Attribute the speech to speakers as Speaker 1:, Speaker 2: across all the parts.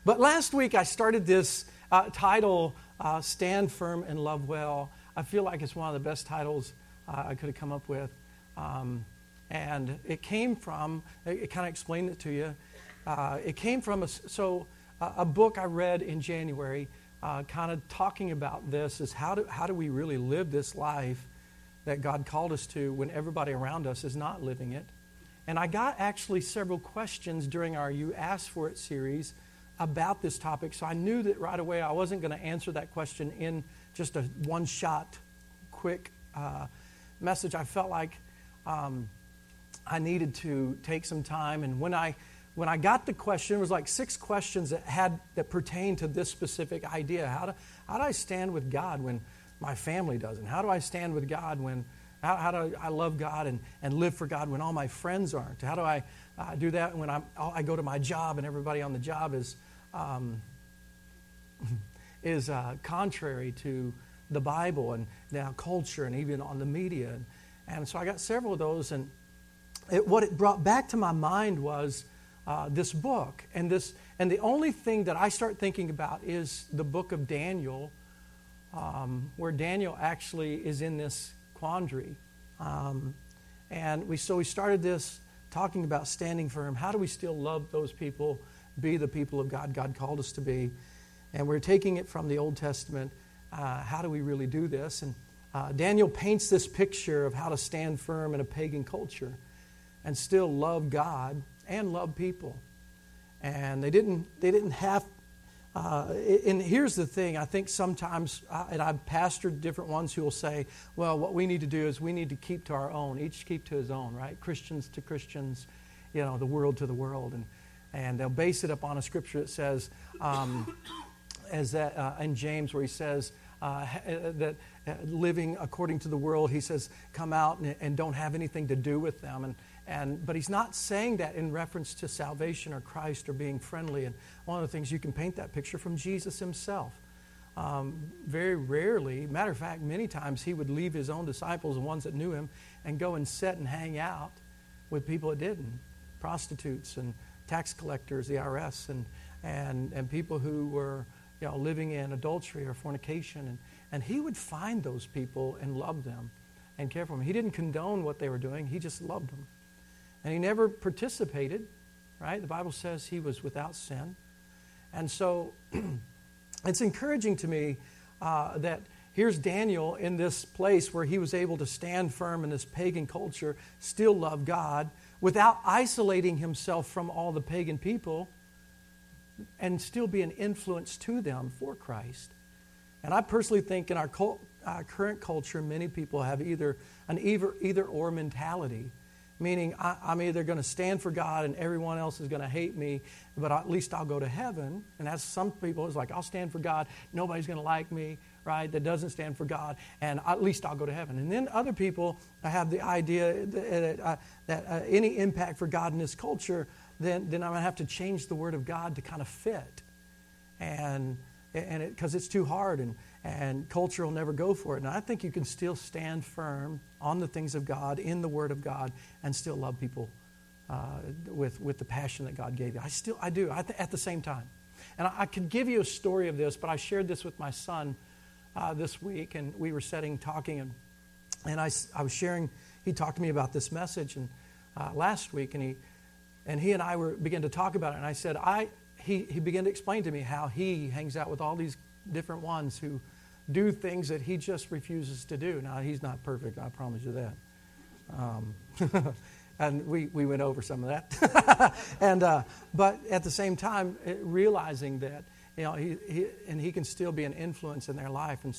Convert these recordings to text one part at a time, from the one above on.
Speaker 1: But last week I started this title, Stand Firm and Love Well. I feel like it's one of the best titles I could have come up with. And it came from, it kind of explained it to you. It came from a book I read in January, kind of talking about this, is how do we really live this life that God called us to when everybody around us is not living it. And I got actually several questions during our You Asked For It series about this topic, so I knew that right away I wasn't going to answer that question in just a one-shot, quick message. I felt like I needed to take some time, and when I got the question, it was like 6 questions that pertained to this specific idea. How do I stand with God when my family doesn't? How do I stand with God when how do I love God and live for God when all my friends aren't? How do I do that when I go to my job and everybody on the job is contrary to the Bible and now culture and even on the media? And so I got several of those, and what it brought back to my mind was this book. And the only thing that I start thinking about is the book of Daniel, where Daniel actually is in this quandary. And we started this talking about standing firm. How do we still love those people, be the people of God God called us to be? And we're taking it from the Old Testament. How do we really do this? And Daniel paints this picture of how to stand firm in a pagan culture and still love God and love people. And they didn't have. And here's the thing, I think sometimes, and I've pastored different ones who will say, well, what we need to do is we need to keep to our own, each keep to his own, right? Christians to Christians, the world to the world. And they'll base it up on a scripture that says, in James, where he says that living according to the world, he says, come out and don't have anything to do with them. But he's not saying that in reference to salvation or Christ or being friendly. And one of the things, you can paint that picture from Jesus himself. Very rarely, matter of fact, many times he would leave his own disciples, the ones that knew him, and go and sit and hang out with people that didn't. Prostitutes and tax collectors, the IRS, and people who were living in adultery or fornication. And he would find those people and love them and care for them. He didn't condone what they were doing. He just loved them. And he never participated, right? The Bible says he was without sin. And so it's encouraging to me that here's Daniel in this place where he was able to stand firm in this pagan culture, still love God, without isolating himself from all the pagan people, and still be an influence to them for Christ. And I personally think in our current culture, many people have either an either-or mentality. Meaning, I'm either going to stand for God and everyone else is going to hate me, but at least I'll go to heaven. And that's some people, it's like, I'll stand for God, nobody's going to like me, right, that doesn't stand for God, and at least I'll go to heaven. And then other people have the idea that any impact for God in this culture, then I'm going to have to change the Word of God to kind of fit. And because it's too hard, and culture will never go for it. And I think you can still stand firm on the things of God, in the Word of God, and still love people with the passion that God gave you. I do, at the same time. And I could give you a story of this, but I shared this with my son this week, and we were talking, and I was sharing, he talked to me about this message last week, and he and I began to talk about it, and I said, he began to explain to me how he hangs out with all these different ones who do things that he just refuses to do. Now, he's not perfect, I promise you that. And we went over some of that. But at the same time, realizing that he can still be an influence in their life, and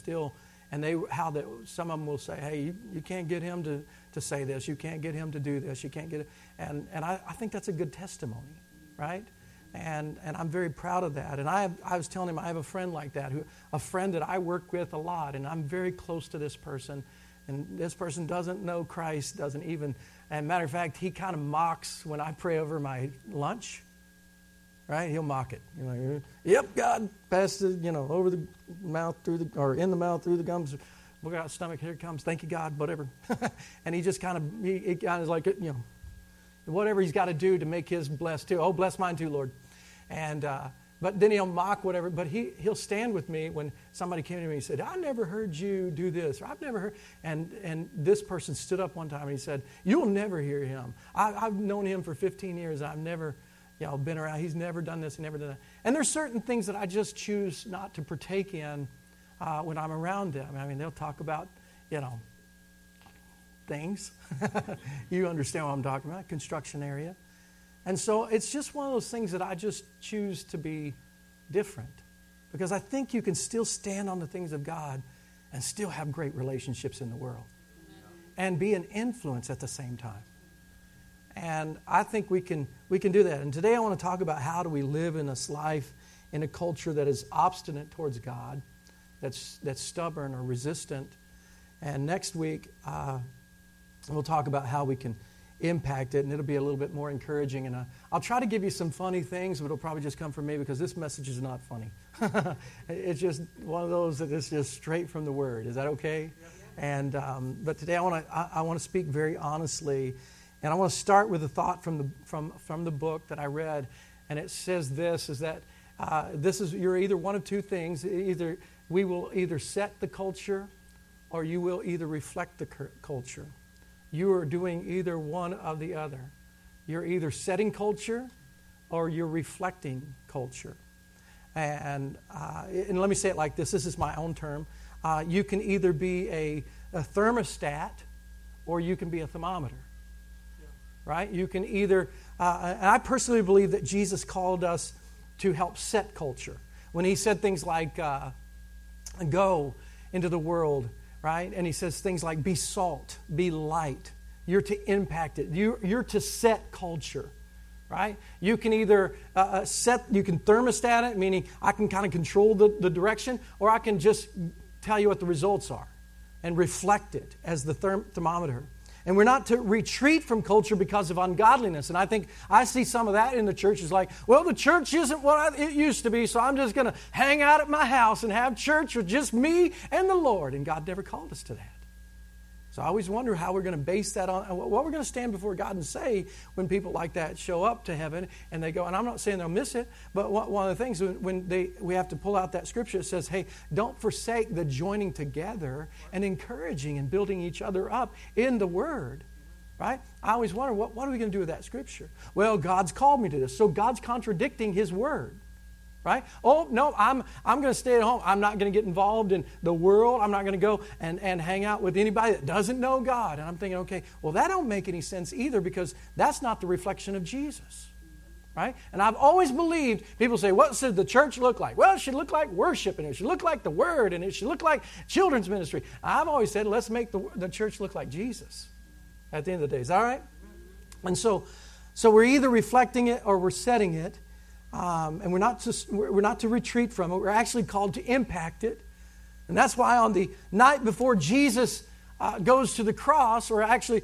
Speaker 1: some of them will say, hey, you can't get him to say this, you can't get him to do this, you can't get it. And I think that's a good testimony, right? And I'm very proud of that. And I was telling him I have a friend like that, a friend that I work with a lot, and I'm very close to this person. And this person doesn't know Christ, doesn't even, and matter of fact, he kind of mocks when I pray over my lunch, right? He'll mock it. Yep, God passed it, over the mouth, or in the mouth, through the gums. Look out, stomach, here it comes. Thank you, God, whatever. And he just kind of like, whatever he's got to do to make his blessed too. Oh, bless mine too, Lord. And But then he'll mock whatever. But he'll stand with me when somebody came to me and said, I never heard you do this. Or I've never heard. And this person stood up one time and he said, you'll never hear him. I've known him for 15 years. I've never been around. He's never done this and never done that. And there's certain things that I just choose not to partake in when I'm around them. I mean, they'll talk about, things. You understand what I'm talking about, construction area. And so it's just one of those things that I just choose to be different. Because I think you can still stand on the things of God and still have great relationships in the world. And be an influence at the same time. And I think we can do that. And today I want to talk about how do we live in this life in a culture that is obstinate towards God, that's stubborn or resistant. And next week we'll talk about how we can impact it, and it'll be a little bit more encouraging. And I'll try to give you some funny things, but it'll probably just come from me because this message is not funny. It's just one of those that is just straight from the Word. Is that okay? And but today I want to speak very honestly, and I want to start with a thought from the book that I read, and it says this: is that you're either one of two things. Either we will either set the culture, or you will either reflect the culture. You are doing either one of the other. You're either setting culture or you're reflecting culture. And let me say it like this. This is my own term. You can either be a thermostat or you can be a thermometer. Yeah. Right? You can either... and I personally believe that Jesus called us to help set culture. When he said things like, go into the world... Right? And he says things like, be salt, be light. You're to impact it. You're to set culture. Right? You can either you can thermostat it, meaning I can kind of control the direction, or I can just tell you what the results are and reflect it as the thermometer. And we're not to retreat from culture because of ungodliness. And I think I see some of that in the church. It's like, well, the church isn't what it used to be, so I'm just going to hang out at my house and have church with just me and the Lord. And God never called us to that. So I always wonder how we're going to base that on, what we're going to stand before God and say when people like that show up to heaven and they go, and I'm not saying they'll miss it, but one of the things we have to pull out that scripture that says, hey, don't forsake the joining together and encouraging and building each other up in the Word. Right? I always wonder, what are we going to do with that scripture? Well, God's called me to this, so God's contradicting His Word. Right? Oh, no, I'm going to stay at home. I'm not going to get involved in the world. I'm not going to go and hang out with anybody that doesn't know God. And I'm thinking, okay, well, that don't make any sense either because that's not the reflection of Jesus. Right? And I've always believed, people say, what should the church look like? Well, it should look like worship, and it should look like the Word, and it should look like children's ministry. I've always said, let's make the church look like Jesus at the end of the day. Is that all right? And so we're either reflecting it or we're setting it. And we're not to retreat from it. We're actually called to impact it. And that's why on the night before Jesus goes to the cross, or actually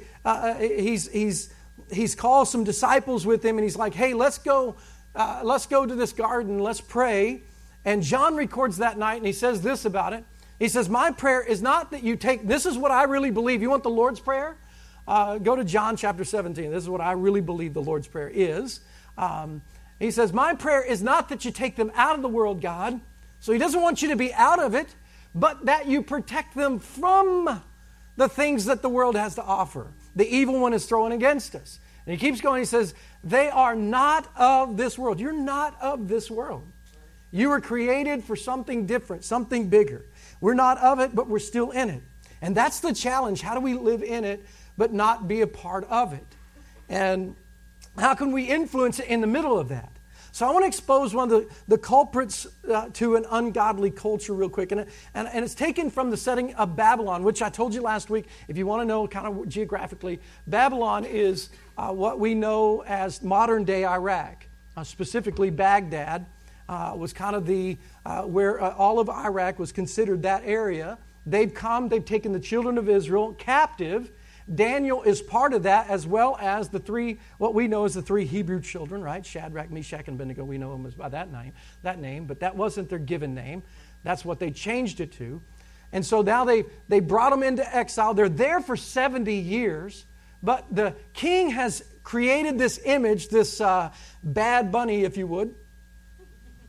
Speaker 1: he's called some disciples with him, and he's like, hey, let's go to this garden, let's pray. And John records that night, and he says this about it. He says, my prayer is not that you take, this is what I really believe. You want the Lord's Prayer? Go to John chapter 17. This is what I really believe the Lord's Prayer is. He says, my prayer is not that you take them out of the world, God. So he doesn't want you to be out of it, but that you protect them from the things that the world has to offer. The evil one is throwing against us. And he keeps going. He says, they are not of this world. You're not of this world. You were created for something different, something bigger. We're not of it, but we're still in it. And that's the challenge. How do we live in it, but not be a part of it? And how can we influence it in the middle of that? So I want to expose one of the culprits to an ungodly culture real quick. And it's taken from the setting of Babylon, which I told you last week. If you want to know kind of geographically, Babylon is what we know as modern-day Iraq. Specifically, Baghdad was kind of where all of Iraq was considered that area. They've taken the children of Israel captive. Daniel is part of that, as well as what we know as the three Hebrew children, right? Shadrach, Meshach, and Abednego. We know them as by that name, but that wasn't their given name. That's what they changed it to. And so now they brought them into exile. They're there for 70 years, but the king has created this image, this Bad Bunny, if you would,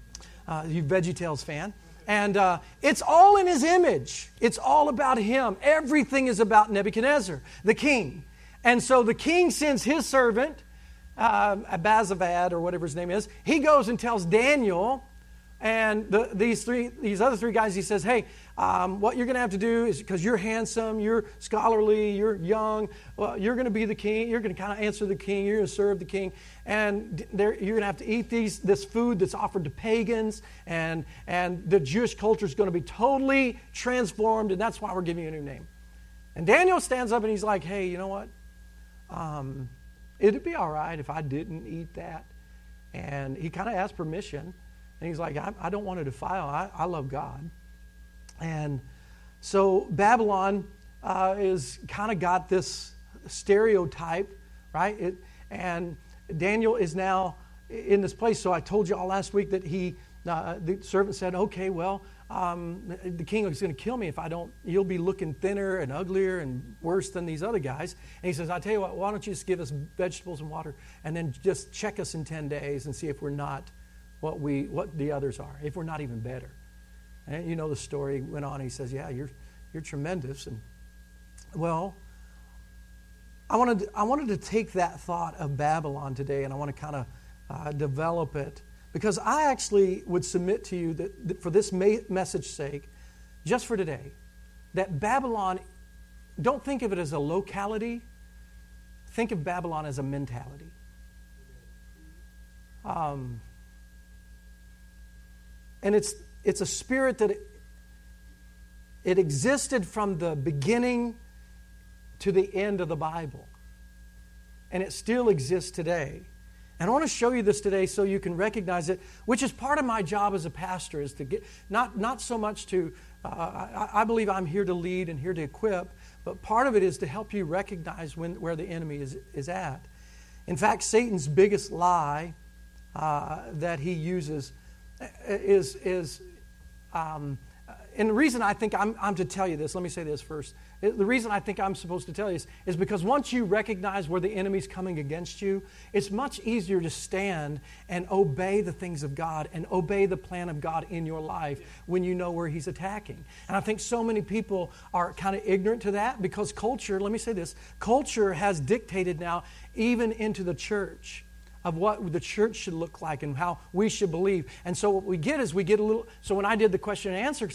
Speaker 1: You VeggieTales fan. And it's all in his image. It's all about him. Everything is about Nebuchadnezzar, the king. And so the king sends his servant, Abazavad, or whatever his name is. He goes and tells Daniel and these other three guys, he says, hey, what you're going to have to do is, because you're handsome, you're scholarly, you're young, well, you're going to be the king. You're going to kind of answer the king. You're going to serve the king. And you're going to have to eat this food that's offered to pagans. And the Jewish culture is going to be totally transformed. And that's why we're giving you a new name. And Daniel stands up and he's like, hey, you know what? It'd be all right if I didn't eat that. And he kind of asked permission. And he's like, I don't want to defile. I love God. And so Babylon is kind of got this stereotype, right? And Daniel is now in this place. So I told you all last week that the servant said, okay, well, the king is going to kill me if I don't. You'll be looking thinner and uglier and worse than these other guys. And he says, I tell you what, why don't you just give us vegetables and water and then just check us in 10 days and see if we're not what the others are, if we're not even better. And you know the story went on. He says, yeah, you're tremendous. And well, I wanted to take that thought of Babylon today, and I want to kind of develop it, because I actually would submit to you that for this message's sake, just for today, that Babylon, don't think of it as a locality. Think of Babylon as a mentality. And it's a spirit that it existed from the beginning to the end of the Bible. And it still exists today. And I want to show you this today so you can recognize it, which is part of my job as a pastor, is to get, not so much to, I believe I'm here to lead and here to equip, but part of it is to help you recognize where the enemy is at. In fact, Satan's biggest lie that he uses is and the reason I think I'm to tell you this, let me say this first. The reason I think I'm supposed to tell you this is because once you recognize where the enemy's coming against you, it's much easier to stand and obey the things of God and obey the plan of God in your life when you know where he's attacking. And I think so many people are kind of ignorant to that because culture, let me say this, culture has dictated now even into the church of what the church should look like and how we should believe. And so what we get is we get a little... So when I did the question and answer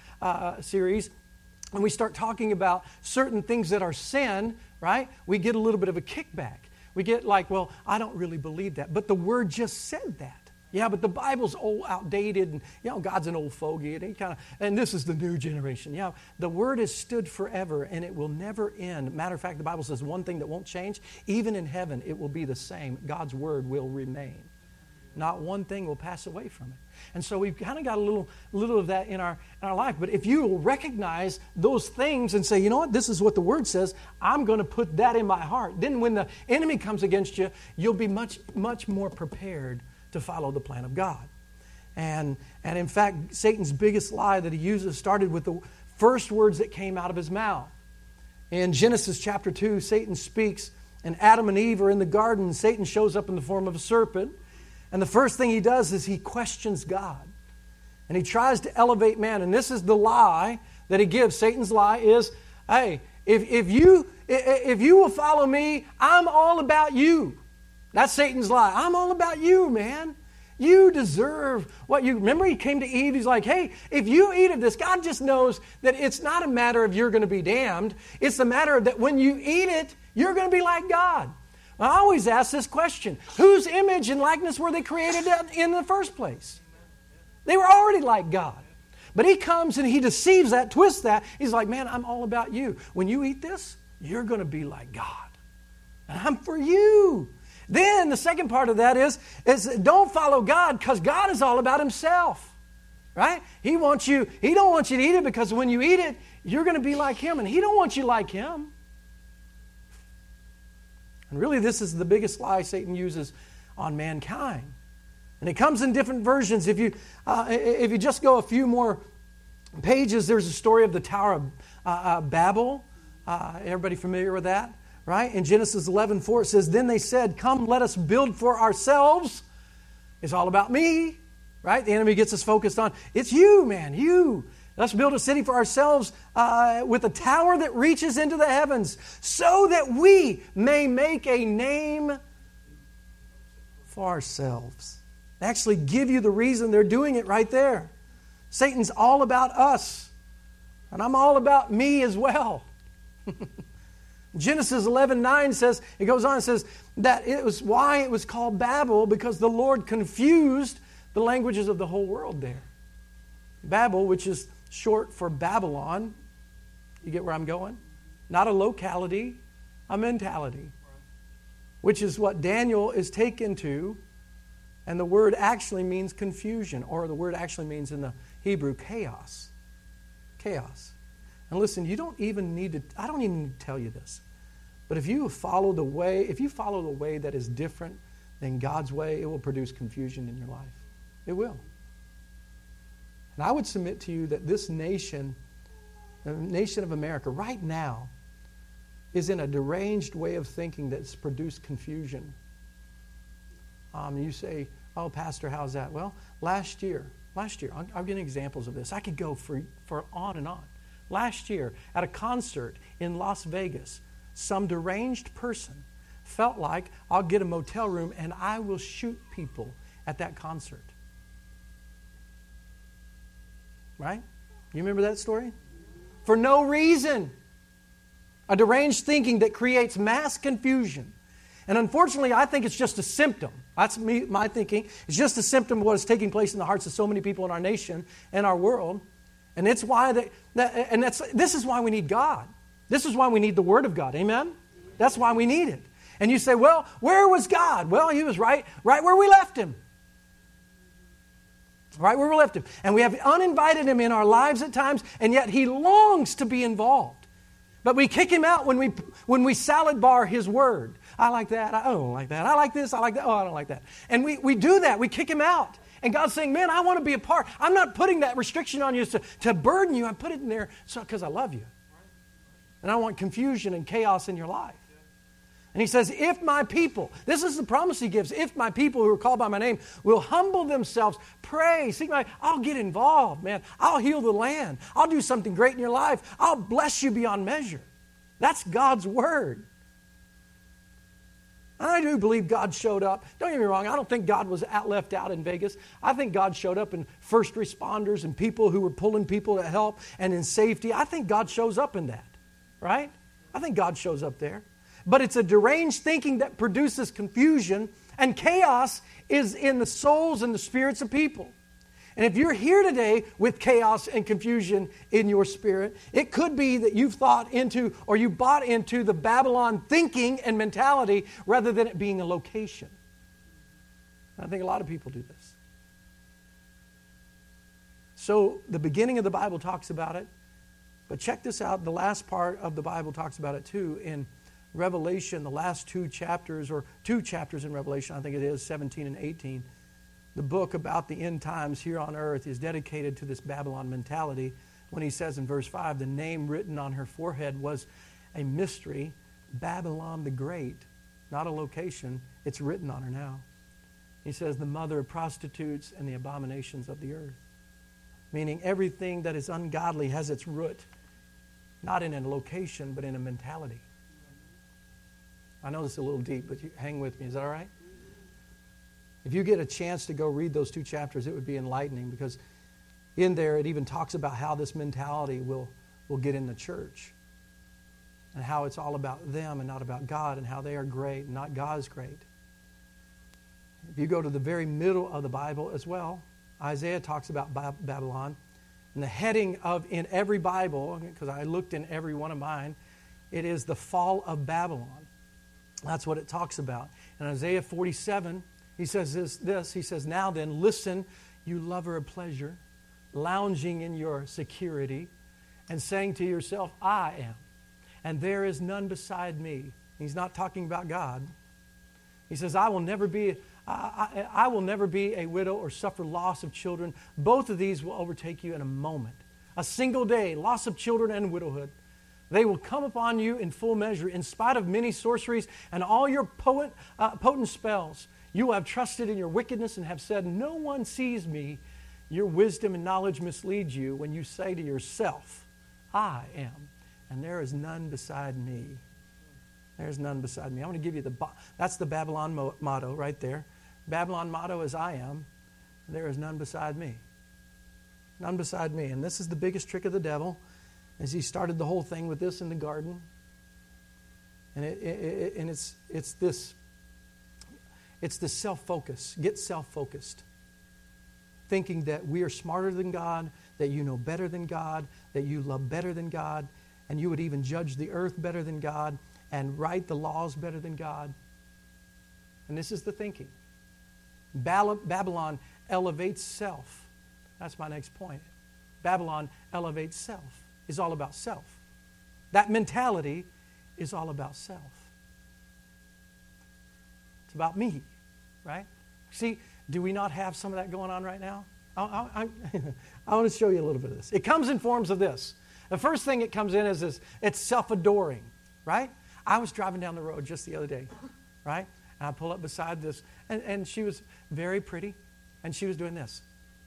Speaker 1: series, and we start talking about certain things that are sin, right, we get a little bit of a kickback. We get like, well, I don't really believe that. But the Word just said that. Yeah, but the Bible's old, outdated, and God's an old fogey, and this is the new generation. Yeah, the Word has stood forever, and it will never end. Matter of fact, the Bible says one thing that won't change, even in heaven, it will be the same. God's Word will remain. Not one thing will pass away from it. And so we've kind of got a little of that in our life. But if you will recognize those things and say, you know what, this is what the Word says, I'm going to put that in my heart. Then when the enemy comes against you, you'll be much, much more prepared to follow the plan of God. And in fact, Satan's biggest lie that he uses started with the first words that came out of his mouth. In Genesis chapter 2, Satan speaks, and Adam and Eve are in the garden. Satan shows up in the form of a serpent. And the first thing he does is he questions God. And he tries to elevate man. And this is the lie that he gives. Satan's lie is, hey, if you will follow me, I'm all about you. That's Satan's lie. I'm all about you, man. You deserve what you... Remember he came to Eve, he's like, hey, if you eat of this, God just knows that it's not a matter of you're going to be damned. It's a matter of that when you eat it, you're going to be like God. I always ask this question. Whose image and likeness were they created in the first place? They were already like God. But he comes and he deceives that, twists that. He's like, man, I'm all about you. When you eat this, you're going to be like God. And I'm for you. Then the second part of that is don't follow God because God is all about himself. Right? He don't want you to eat it because when you eat it, you're going to be like him. And he don't want you like him. And really, this is the biggest lie Satan uses on mankind. And it comes in different versions. If you just go a few more pages, there's a story of the Tower of Babel. Everybody familiar with that? Right? In Genesis 11:4, it says, then they said, come, let us build for ourselves. It's all about me. right? The enemy gets us focused on, it's you, man, you. Let's build a city for ourselves with a tower that reaches into the heavens so that we may make a name for ourselves. They actually give you the reason they're doing it right there. Satan's all about us. And I'm all about me as well. Genesis 11:9 says, it goes on and says that it was why it was called Babel, because the Lord confused the languages of the whole world there. Babel, which is short for Babylon. You get where I'm going? Not a locality, a mentality. Which is what Daniel is taken to. And the word actually means confusion, or the word actually means in the Hebrew chaos. Chaos. And listen, you don't even need to, I don't even need to tell you this. But if you follow the way that is different than God's way, it will produce confusion in your life. It will. And I would submit to you that this nation, the nation of America, right now, is in a deranged way of thinking that's produced confusion. You say, oh, Pastor, how's that? Well, last year, I'm getting examples of this. I could go for on and on. Last year, at a concert in Las Vegas, some deranged person felt like, I'll get a motel room and I will shoot people at that concert. Right? You remember that story? For no reason. A deranged thinking that creates mass confusion. And unfortunately, I think it's just a symptom. That's my thinking. It's just a symptom of what is taking place in the hearts of so many people in our nation and our world. And it's why this is why we need God. This is why we need the Word of God. Amen? That's why we need it. And you say, well, where was God? Well, He was right where we left Him. Right where we left Him. And we have uninvited Him in our lives at times, and yet He longs to be involved. But we kick Him out when we salad bar His Word. I like that. I don't like that. I like this. I like that. Oh, I don't like that. And we do that. We kick Him out. And God's saying, man, I want to be a part. I'm not putting that restriction on you to burden you. I put it in there because I love you. And I want confusion and chaos in your life. And He says, if my people, this is the promise He gives, if my people who are called by my name will humble themselves, pray, seek my, I'll get involved, man. I'll heal the land. I'll do something great in your life. I'll bless you beyond measure. That's God's word. I do believe God showed up. Don't get me wrong, I don't think God was left out in Vegas. I think God showed up in first responders and people who were pulling people to help and in safety. I think God shows up in that, right? I think God shows up there. But it's a deranged thinking that produces confusion, and chaos is in the souls and the spirits of people. And if you're here today with chaos and confusion in your spirit, it could be that you've thought into or you bought into the Babylon thinking and mentality rather than it being a location. I think a lot of people do this. So the beginning of the Bible talks about it, but check this out. The last part of the Bible talks about it too in Revelation, the last two chapters in Revelation, I think it is, 17 and 18. The book about the end times here on earth is dedicated to this Babylon mentality when he says in verse 5, the name written on her forehead was a mystery, Babylon the Great. Not a location, it's written on her now. He says the mother of prostitutes and the abominations of the earth. Meaning everything that is ungodly has its root, not in a location, but in a mentality. I know this is a little deep, but you hang with me. Is that all right? If you get a chance to go read those two chapters, it would be enlightening because in there it even talks about how this mentality will get in the church and how it's all about them and not about God and how they are great and not God is great. If you go to the very middle of the Bible as well, Isaiah talks about Babylon. And the heading in every Bible, because I looked in every one of mine, it is the fall of Babylon. That's what it talks about. In Isaiah 47, he says this. He says, now then, listen, you lover of pleasure, lounging in your security, and saying to yourself, I am, and there is none beside me. He's not talking about God. He says, I will never be a widow or suffer loss of children. Both of these will overtake you in a moment. A single day, loss of children and widowhood. They will come upon you in full measure, in spite of many sorceries and all your potent spells. You will have trusted in your wickedness and have said, no one sees me. Your wisdom and knowledge mislead you when you say to yourself, I am, and there is none beside me. There's none beside me. I'm going to give you that's the Babylon motto right there. Babylon motto is I am, and there is none beside me. None beside me. And this is the biggest trick of the devil, as he started the whole thing with this in the garden. And it's this self-focus. Get self-focused. Thinking that we are smarter than God, that you know better than God, that you love better than God, and you would even judge the earth better than God and write the laws better than God. And this is the thinking. Babylon elevates self. That's my next point. Babylon elevates self. It's all about self. That mentality is all about self. It's about me, right? See, do we not have some of that going on right now? I want to show you a little bit of this. It comes in forms of this. The first thing it comes in is this. It's self-adoring, right? I was driving down the road just the other day, right? And I pull up beside this, and she was very pretty, and she was doing this.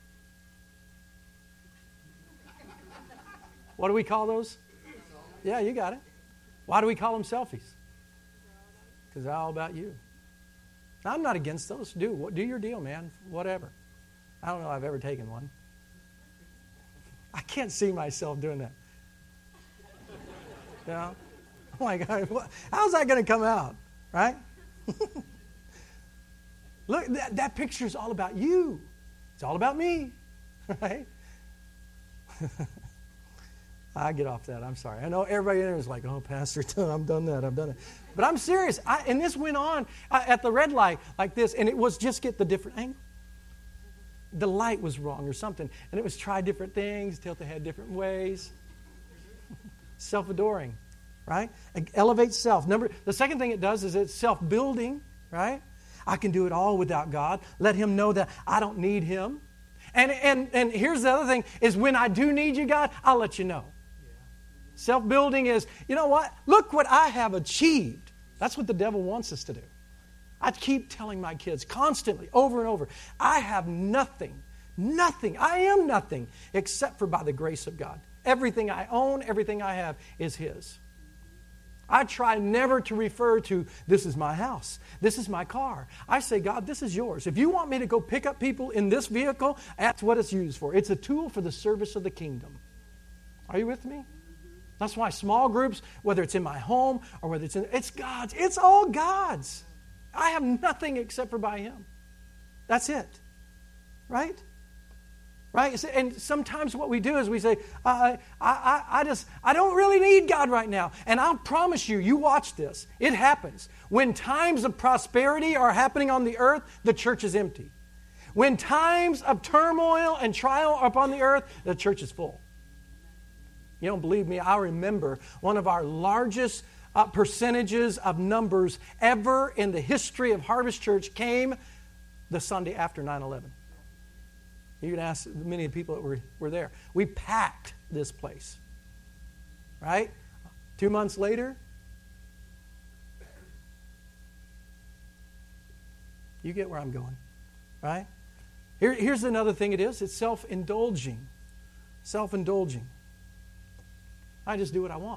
Speaker 1: What do we call those? Yeah, you got it. Why do we call them selfies? Because they're all about you. Now, I'm not against those. Do your deal, man. Whatever. I don't know if I've ever taken one. I can't see myself doing that. You know? Oh my God, how's that going to come out? Right? Look, that picture is all about you. It's all about me. Right? I get off that. I'm sorry. I know everybody in there is like, oh, Pastor, I've done that. But I'm serious. And this went on at the red light like this, and it was just get the different angle. The light was wrong or something. And it was try different things, tilt the head different ways. Self-adoring, right? Elevate self. The second thing it does is it's self-building, right? I can do it all without God. Let Him know that I don't need Him. And here's the other thing, is when I do need you, God, I'll let you know. Self-building is, you know what? Look what I have achieved. That's what the devil wants us to do. I keep telling my kids constantly, over and over, I have nothing, I am nothing except for by the grace of God. Everything I own, everything I have is His. I try never to refer to, this is my house, this is my car. I say, God, this is yours. If you want me to go pick up people in this vehicle, that's what it's used for. It's a tool for the service of the kingdom. Are you with me? That's why small groups, whether it's in my home or whether it's God's. It's all God's. I have nothing except for by Him. That's it. Right? Right? And sometimes what we do is we say, I don't really need God right now. And I'll promise you, you watch this. It happens. When times of prosperity are happening on the earth, the church is empty. When times of turmoil and trial are upon the earth, the church is full. You don't believe me? I remember one of our largest percentages of numbers ever in the history of Harvest Church came the Sunday after 9/11. You can ask many of the people that were there. We packed this place. Right? 2 months later, you get where I'm going. Right? Here's another thing it is. It's self-indulging. Self-indulging. I just do what I want.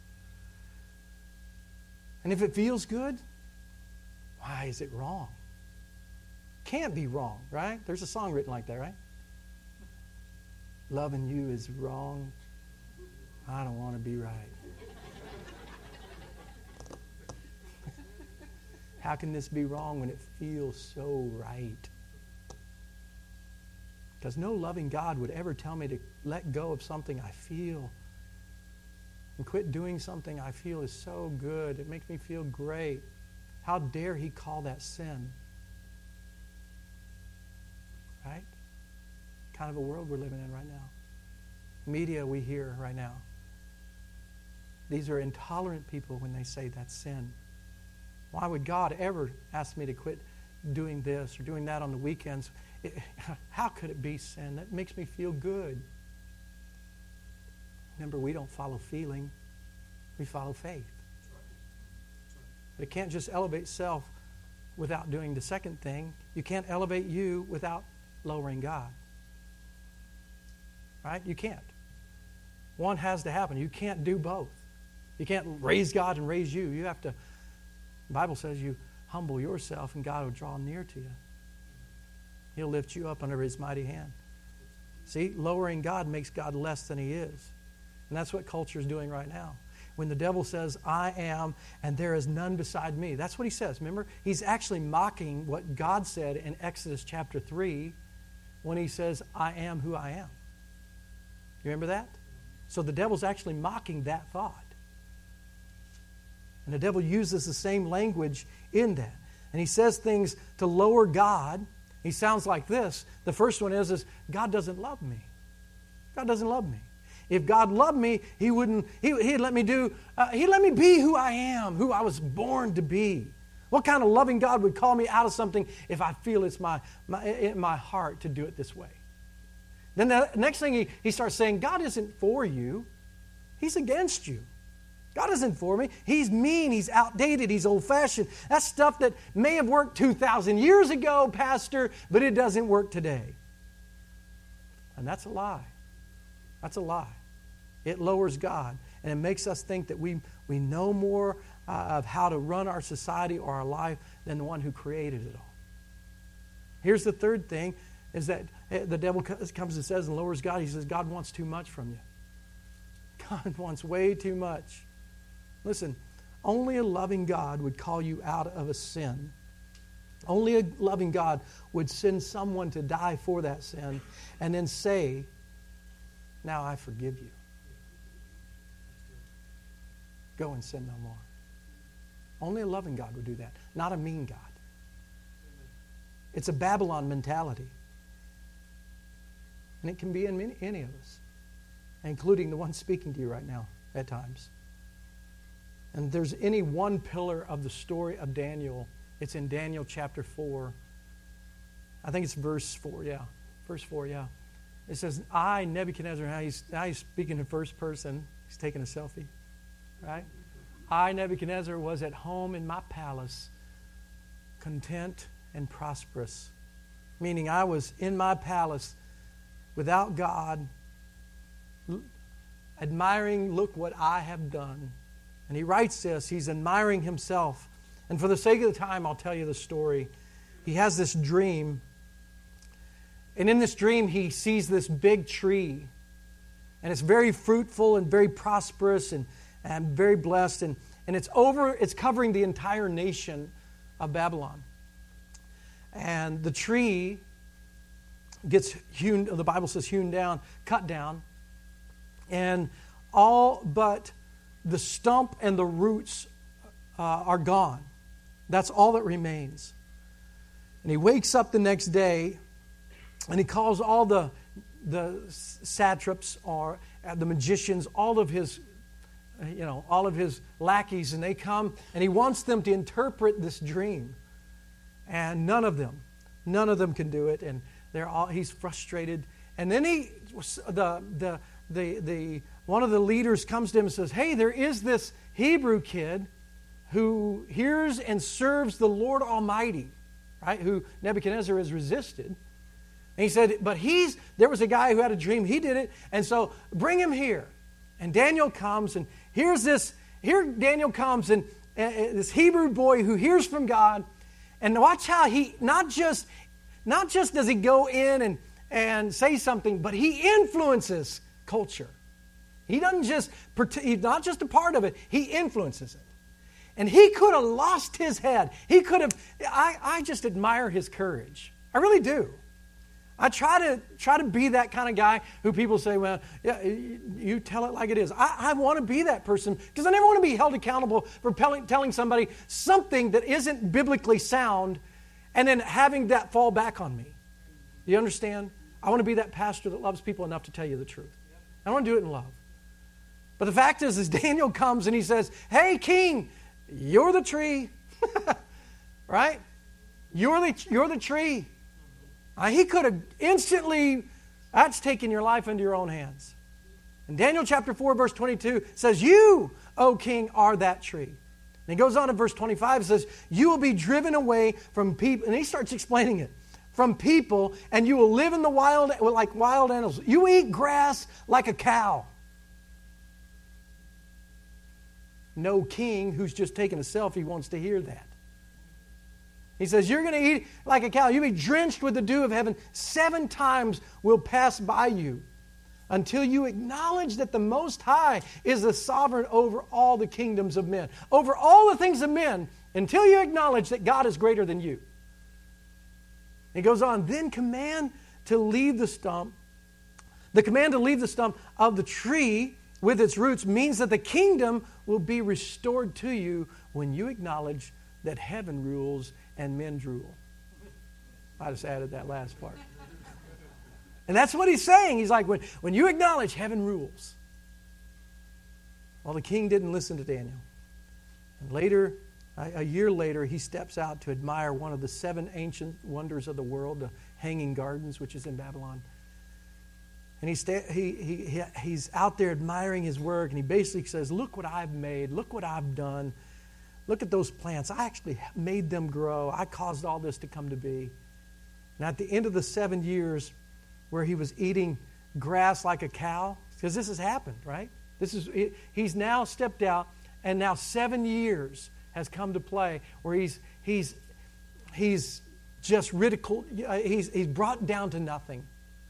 Speaker 1: And if it feels good, why is it wrong? Can't be wrong, right? There's a song written like that, right? Loving you is wrong. I don't want to be right. How can this be wrong when it feels so right? Because no loving God would ever tell me to let go of something I feel and quit doing something I feel is so good. It makes me feel great. How dare He call that sin? Right? Kind of a world we're living in right now. Media we hear right now. These are intolerant people when they say that's sin. Why would God ever ask me to quit doing this or doing that on the weekends? How could it be sin? That makes me feel good. Remember, we don't follow feeling. We follow faith. But it can't just elevate self without doing the second thing. You can't elevate you without lowering God. Right? You can't. One has to happen. You can't do both. You can't raise God and raise you. You have to, the Bible says you humble yourself and God will draw near to you. He'll lift you up under His mighty hand. See, lowering God makes God less than He is. And that's what culture is doing right now. When the devil says, I am, and there is none beside me. That's what he says. Remember? He's actually mocking what God said in Exodus chapter 3 when He says, I am who I am. You remember that? So the devil's actually mocking that thought. And the devil uses the same language in that. And he says things to lower God. He sounds like this. The first one is God doesn't love me. God doesn't love me. If God loved me, He'd let me He'd let me be who I am, who I was born to be. What kind of loving God would call me out of something if I feel it's in my heart to do it this way? Then the next thing he starts saying, God isn't for you. He's against you. God isn't for me. He's mean. He's outdated. He's old-fashioned. That's stuff that may have worked 2,000 years ago, Pastor, but it doesn't work today. And that's a lie. That's a lie. It lowers God, and it makes us think that we know more of how to run our society or our life than the one who created it all. Here's the third thing, is that the devil comes and says and lowers God. He says, God wants too much from you. God wants way too much. Listen, only a loving God would call you out of a sin. Only a loving God would send someone to die for that sin and then say, now I forgive you. Go and sin no more. Only a loving God would do that, not a mean God. It's a Babylon mentality. And it can be in any of us, including the one speaking to you right now at times. And there's any one pillar of the story of Daniel, it's in Daniel chapter 4. I think it's verse 4, yeah. Verse 4, yeah. It says, I, Nebuchadnezzar, now he's speaking in first person. He's taking a selfie, right? I, Nebuchadnezzar, was at home in my palace, content and prosperous. Meaning I was in my palace without God, admiring, look what I have done. And he writes this, he's admiring himself. And for the sake of the time, I'll tell you the story. He has this dream. And in this dream, he sees this big tree. And it's very fruitful and very prosperous and very blessed. And it's covering the entire nation of Babylon. And the tree gets hewn, the Bible says hewn down, cut down. And all but the stump and the roots are gone. That's all that remains. And he wakes up the next day and he calls all the satraps or the magicians, all of his lackeys, and they come and he wants them to interpret this dream. And none of them can do it, and he's frustrated. And then one of the leaders comes to him and says, hey, there is this Hebrew kid who hears and serves the Lord Almighty, right? Who Nebuchadnezzar has resisted. And he said, but there was a guy who had a dream. He did it. And so bring him here. And Daniel comes, and here Daniel comes, and this Hebrew boy who hears from God. And watch how he not just does he go in and say something, but he influences culture. He's not just a part of it, he influences it. And he could have lost his head. I just admire his courage. I really do. I try to be that kind of guy who people say, well, yeah, you tell it like it is. I want to be that person because I never want to be held accountable for telling somebody something that isn't biblically sound and then having that fall back on me. Do you understand? I want to be that pastor that loves people enough to tell you the truth. I want to do it in love. But the fact is Daniel comes and he says, hey, king, you're the tree. Right? You're the tree. He could have instantly, that's taking your life into your own hands. And Daniel chapter 4, verse 22 says, you, O king, are that tree. And he goes on in verse 25, it says, you will be driven away from people. And he starts explaining it. From people, and you will live in the wild like wild animals. You eat grass like a cow. No king who's just taking a selfie wants to hear that. He says, you're going to eat like a cow. You'll be drenched with the dew of heaven. 7 times will pass by you until you acknowledge that the Most High is the sovereign over all the kingdoms of men, over all the things of men, until you acknowledge that God is greater than you. He goes on, then command to leave the stump. The command to leave the stump of the tree with its roots means that the kingdom will be restored to you when you acknowledge that heaven rules and men drool. I just added that last part. And that's what he's saying. He's like, when you acknowledge heaven rules. Well, the king didn't listen to Daniel. And later, a year later, he steps out to admire one of the 7 ancient wonders of the world, the Hanging Gardens, which is in Babylon. And he's out there admiring his work, and he basically says, look what I've made, look what I've done. Look at those plants. I actually made them grow. I caused all this to come to be. And at the end of the 7 years where he was eating grass like a cow, because this has happened, right? He's now stepped out, and now 7 years has come to play where he's just ridiculed. He's brought down to nothing.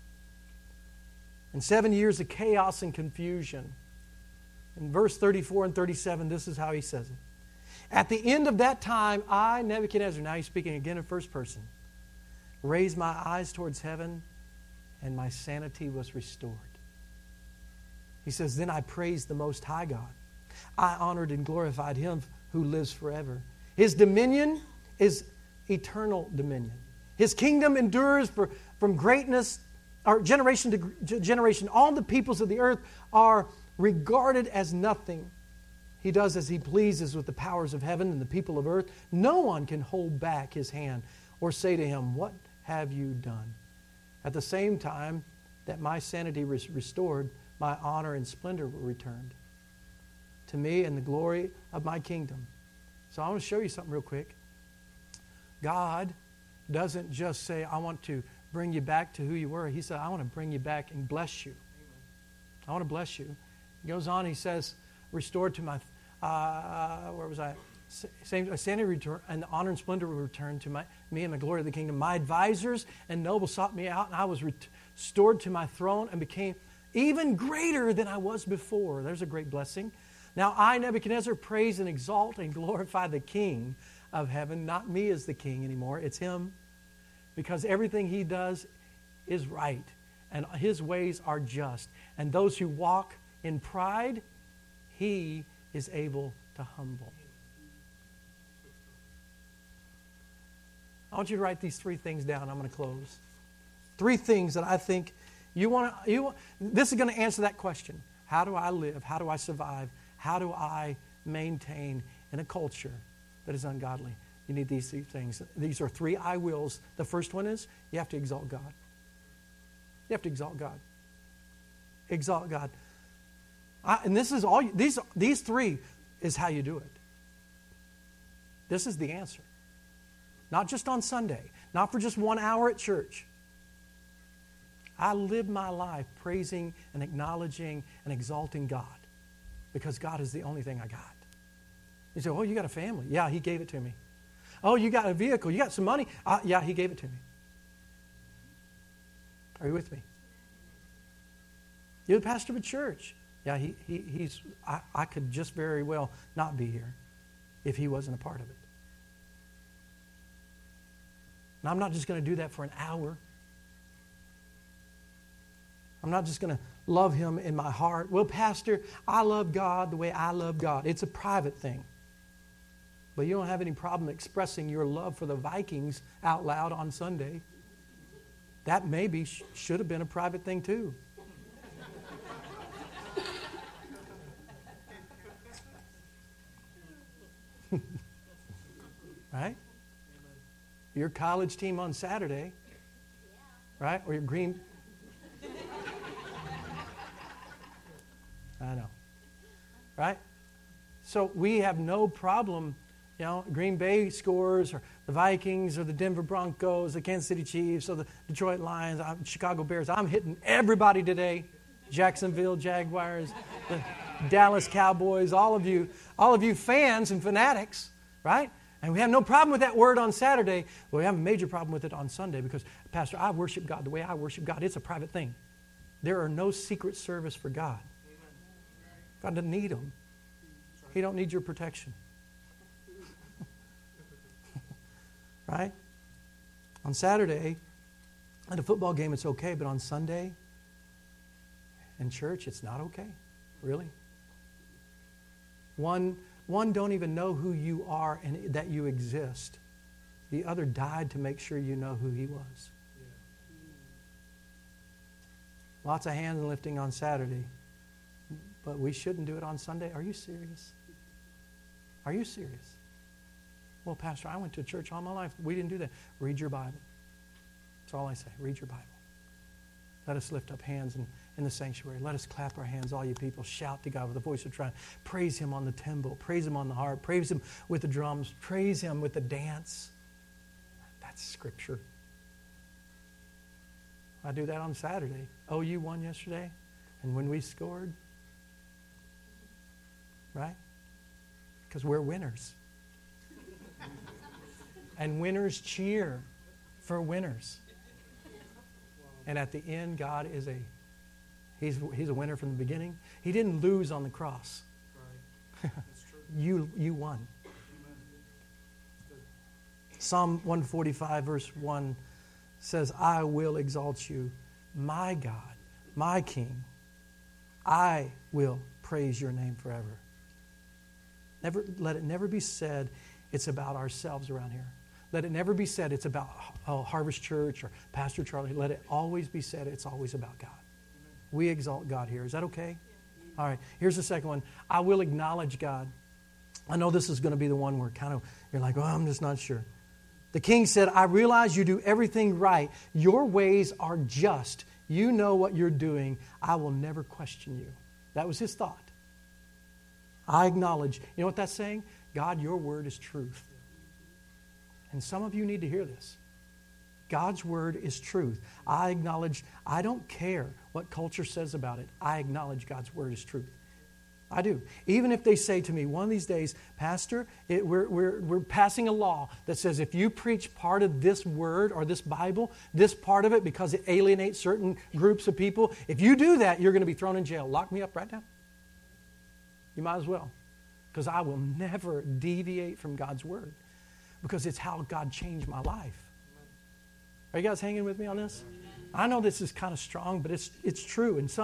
Speaker 1: And 7 years of chaos and confusion. In verse 34 and 37, this is how he says it. At the end of that time, I, Nebuchadnezzar, now he's speaking again in first person, raised my eyes towards heaven, and my sanity was restored. He says, then I praised the Most High God. I honored and glorified Him who lives forever. His dominion is eternal dominion. His kingdom endures from greatness, or generation to generation. All the peoples of the earth are regarded as nothing. He does as He pleases with the powers of heaven and the people of earth. No one can hold back His hand or say to Him, what have you done? At the same time that my sanity was restored, my honor and splendor were returned to me and the glory of my kingdom. So I want to show you something real quick. God doesn't just say, I want to bring you back to who you were. He said, I want to bring you back and bless you. I want to bless you. He goes on, he says, restored to my, where was I? Sanity return, and the honor and splendor will return to me and the glory of the kingdom. My advisors and nobles sought me out, and I was restored to my throne and became even greater than I was before. There's a great blessing. Now I, Nebuchadnezzar, praise and exalt and glorify the King of heaven. Not me as the king anymore. It's Him. Because everything He does is right. And His ways are just. And those who walk in pride, He is able to humble. I want you to write these 3 things down. I'm going to close. 3 things that I think this is going to answer that question. How do I live? How do I survive? How do I maintain in a culture that is ungodly? You need these 3 things. These are 3 I wills. The first one is you have to exalt God. You have to exalt God. Exalt God. And this is all. These 3 is how you do it. This is the answer. Not just on Sunday. Not for just 1 hour at church. I live my life praising and acknowledging and exalting God. Because God is the only thing I got. You say, oh, you got a family. Yeah, He gave it to me. Oh, you got a vehicle. You got some money. Yeah, He gave it to me. Are you with me? You're the pastor of a church. Yeah, I could just very well not be here if He wasn't a part of it. And I'm not just going to do that for an hour. I'm not just going to love Him in my heart. Well, Pastor, I love God the way I love God. It's a private thing. But you don't have any problem expressing your love for the Vikings out loud on Sunday. That maybe should have been a private thing too. Right? Your college team on Saturday, right? Or your green... I know. Right? So we have no problem, Green Bay scores, or the Vikings, or the Denver Broncos, the Kansas City Chiefs, or the Detroit Lions, Chicago Bears. I'm hitting everybody today. Jacksonville Jaguars, the Dallas Cowboys, all of you fans and fanatics, right? And we have no problem with that word on Saturday. Well, we have a major problem with it on Sunday because, Pastor, I worship God the way I worship God. It's a private thing. There are no secret service for God. God doesn't need them. He don't need your protection. Right? On Saturday, at a football game, it's okay, but on Sunday, in church, it's not okay. Really? One don't even know who you are and that you exist. The other died to make sure you know who he was. Lots of hand lifting on Saturday, but we shouldn't do it on Sunday. Are you serious? Are you serious? Well, Pastor, I went to church all my life. We didn't do that. Read your Bible. That's all I say. Read your Bible. Let us lift up hands in the sanctuary. Let us clap our hands, all you people. Shout to God with a voice of triumph. Praise Him on the timbrel. Praise Him on the harp. Praise Him with the drums. Praise Him with the dance. That's Scripture. I do that on Saturday. OU won yesterday. And when we scored, right? Because we're winners. And winners cheer for winners. And at the end, God is He's a winner from the beginning. He didn't lose on the cross.
Speaker 2: Right. That's true.
Speaker 1: You won.
Speaker 2: Amen.
Speaker 1: Psalm 145 verse 1 says, I will exalt you, my God, my King. I will praise your name forever. Let it never be said it's about ourselves around here. Let it never be said it's about Harvest Church or Pastor Charlie. Let it always be said it's always about God. We exalt God here. Is that okay? All right. Here's the second one. I will acknowledge God. I know this is going to be the one where you're like, I'm just not sure. The king said, I realize you do everything right. Your ways are just. You know what you're doing. I will never question you. That was his thought. I acknowledge. You know what that's saying? God, your word is truth. And some of you need to hear this. God's word is truth. I acknowledge, I don't care what culture says about it. I acknowledge God's word is truth. I do. Even if they say to me, one of these days, Pastor, we're passing a law that says if you preach part of this word or this Bible, this part of it, because it alienates certain groups of people, if you do that, you're going to be thrown in jail. Lock me up right now. You might as well. Because I will never deviate from God's word. Because it's how God changed my life. Are you guys hanging with me on this? I know this is kind of strong, but it's true. And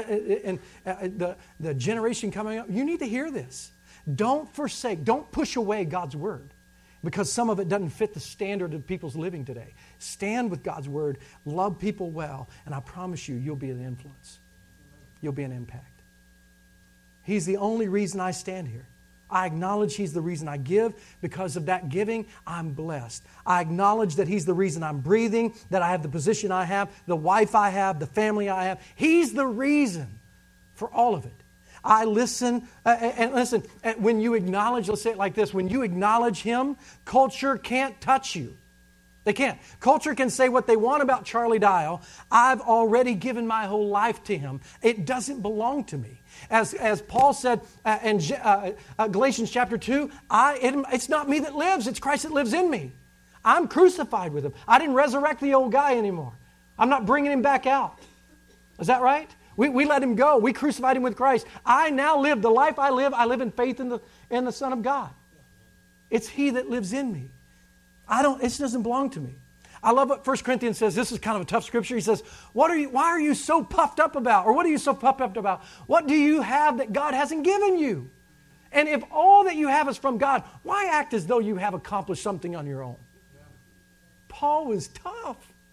Speaker 1: the generation coming up, you need to hear this. Don't push away God's word because some of it doesn't fit the standard of people's living today. Stand with God's word, love people well, and I promise you, you'll be an influence. You'll be an impact. He's the only reason I stand here. I acknowledge He's the reason I give. Because of that giving, I'm blessed. I acknowledge that He's the reason I'm breathing, that I have the position I have, the wife I have, the family I have. He's the reason for all of it. I listen, and listen, when you acknowledge, let's say it like this, when you acknowledge Him, culture can't touch you. They can't. Culture can say what they want about Charlie Dial. I've already given my whole life to Him. It doesn't belong to me. As Paul said in Galatians chapter 2, it's not me that lives, it's Christ that lives in me. I'm crucified with Him. I didn't resurrect the old guy anymore. I'm not bringing him back out. Is that right? We let him go. We crucified him with Christ. I now live the life I live in faith in the Son of God. It's He that lives in me. It doesn't belong to me. I love what 1 Corinthians says. This is kind of a tough scripture. He says, why are you so puffed up about? Or what are you so puffed up about? What do you have that God hasn't given you? And if all that you have is from God, why act as though you have accomplished something on your own? Paul was tough.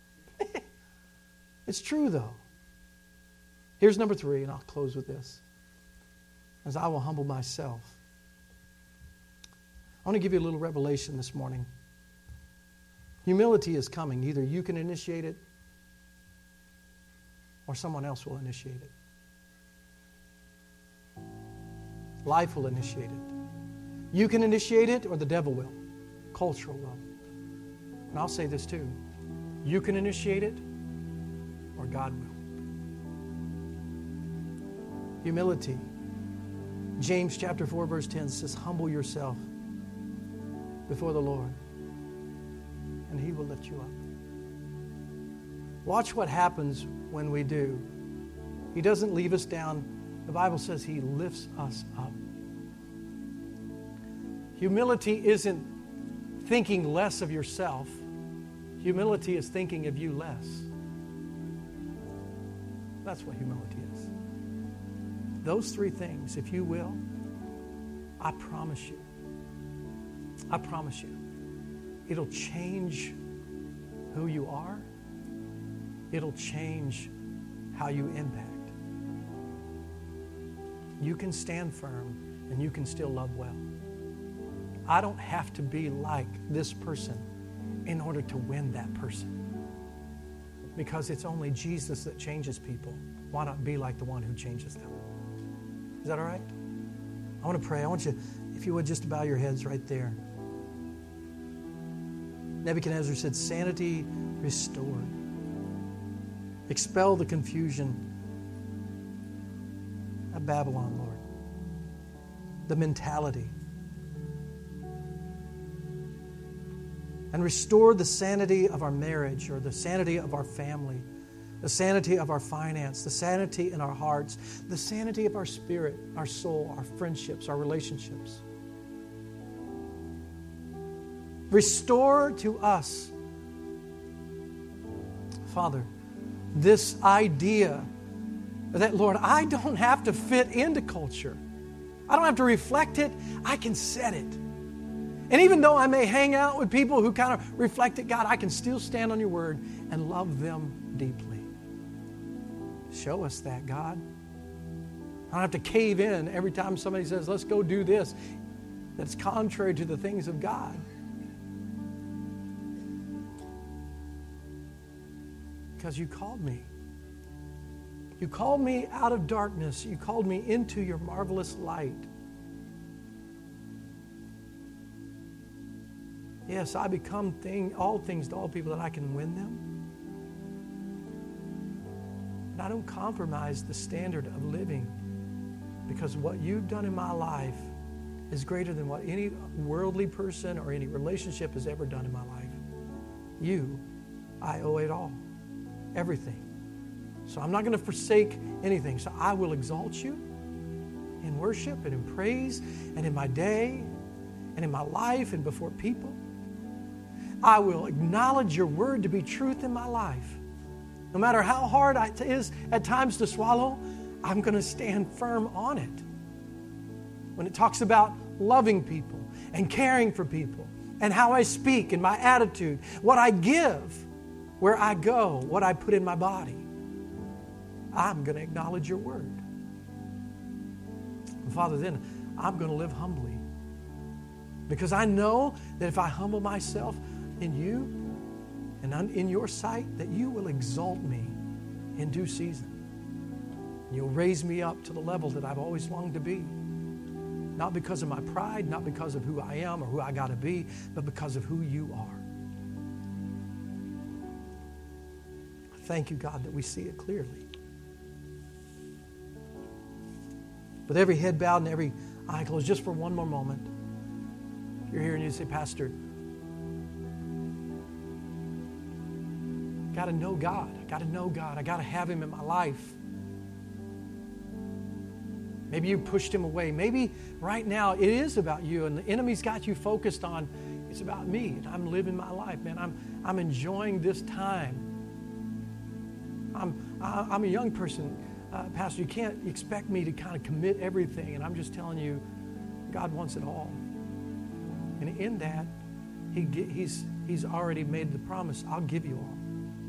Speaker 1: It's true, though. Here's number 3, and I'll close with this. As I will humble myself. I want to give you a little revelation this morning. Humility is coming. Either you can initiate it or someone else will initiate it. Life will initiate it. You can initiate it or the devil will. Culture will. And I'll say this too. You can initiate it or God will. Humility. James chapter 4 verse 10 says, humble yourself before the Lord and He will lift you up. Watch what happens when we do. He doesn't leave us down. The Bible says He lifts us up. Humility isn't thinking less of yourself. Humility is thinking of you less. That's what humility is. Those three things, if you will, I promise you, it'll change who you are. It'll change how you impact. You can stand firm and you can still love well. I don't have to be like this person in order to win that person. Because it's only Jesus that changes people. Why not be like the one who changes them? Is that all right? I want to pray. I want you, if you would, just to bow your heads right there. Nebuchadnezzar said, sanity restored. Expel the confusion of Babylon, Lord. The mentality. And restore the sanity of our marriage or the sanity of our family, the sanity of our finance, the sanity in our hearts, the sanity of our spirit, our soul, our friendships, our relationships. Restore to us, Father, this idea that, Lord, I don't have to fit into culture. I don't have to reflect it. I can set it. And even though I may hang out with people who kind of reflect it, God, I can still stand on your word and love them deeply. Show us that, God. I don't have to cave in every time somebody says, let's go do this, that's contrary to the things of God. Because you called me. You called me out of darkness. You called me into your marvelous light. Yes, I become all things to all people that I can win them. And I don't compromise the standard of living, because what you've done in my life is greater than what any worldly person or any relationship has ever done in my life. You, I owe it all. Everything. So I'm not going to forsake anything. So I will exalt you in worship and in praise and in my day and in my life and before people. I will acknowledge your word to be truth in my life. No matter how hard it is at times to swallow, I'm going to stand firm on it. When it talks about loving people and caring for people and how I speak and my attitude, what I give, where I go, what I put in my body, I'm going to acknowledge your word. And Father, then I'm going to live humbly, because I know that if I humble myself in you and in your sight, that you will exalt me in due season. You'll raise me up to the level that I've always longed to be. Not because of my pride, not because of who I am or who I got to be, but because of who you are. Thank you, God, that we see it clearly. With every head bowed and every eye closed, just for one more moment. If you're here and you say, Pastor, I got to know God. I got to know God. I got to have Him in my life. Maybe you pushed Him away. Maybe right now it is about you and the enemy's got you focused on, it's about me and I'm living my life, man. I'm enjoying this time. I'm a young person, Pastor. You can't expect me to kind of commit everything, and I'm just telling you, God wants it all. And in that, He's already made the promise, I'll give you all.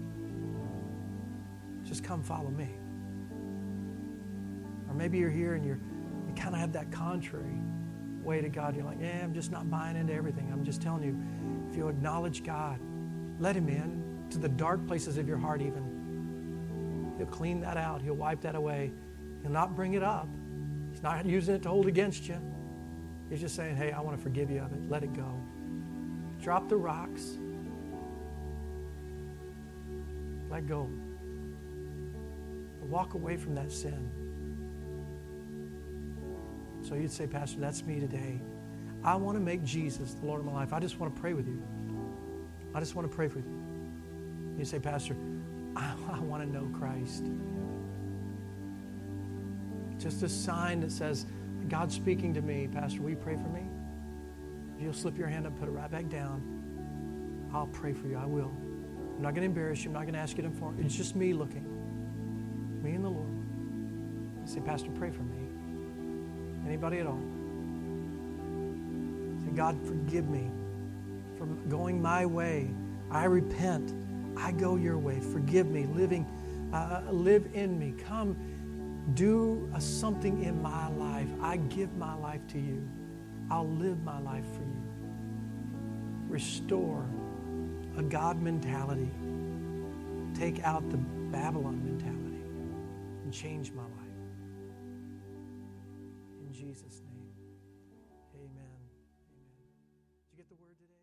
Speaker 1: Just come follow me. Or maybe you're here and you kind of have that contrary way to God. You're like, I'm just not buying into everything. I'm just telling you, if you acknowledge God, let Him in to the dark places of your heart even. He'll clean that out. He'll wipe that away. He'll not bring it up. He's not using it to hold against you. He's just saying, hey, I want to forgive you of it. Let it go. Drop the rocks. Let go. Walk away from that sin. So you'd say, Pastor, that's me today. I want to make Jesus the Lord of my life. I just want to pray with you. I just want to pray for you. You say, Pastor, I want to know Christ. Just a sign that says, God's speaking to me. Pastor, will you pray for me? If you'll slip your hand up, put it right back down, I'll pray for you. I will. I'm not going to embarrass you. I'm not going to ask you to inform. It's just me looking. Me and the Lord. You say, Pastor, pray for me. Anybody at all? Say, God, forgive me for going my way. I repent. I go your way. Forgive me. Live in me. Come do something in my life. I give my life to you. I'll live my life for you. Restore a God mentality. Take out the Babylon mentality and change my life. In Jesus' name, amen. Amen. Did you get the word today?